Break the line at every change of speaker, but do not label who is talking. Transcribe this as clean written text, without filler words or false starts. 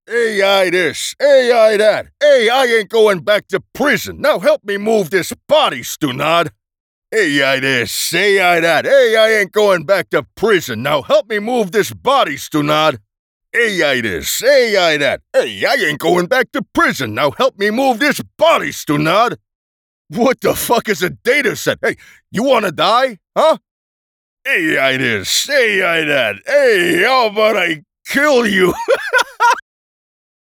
AI this, AI that. AI ain't going back to prison. Now help me move this body, Stunad. AI this, AI that. AI ain't going back to prison. Now help me move this body, Stunad. AI this, AI that. AI ain't going back to prison. Now help me move this body, Stunad. What the fuck is a data set? Hey, you wanna die? Huh? AI this, AI that. Hey, how about I kill you?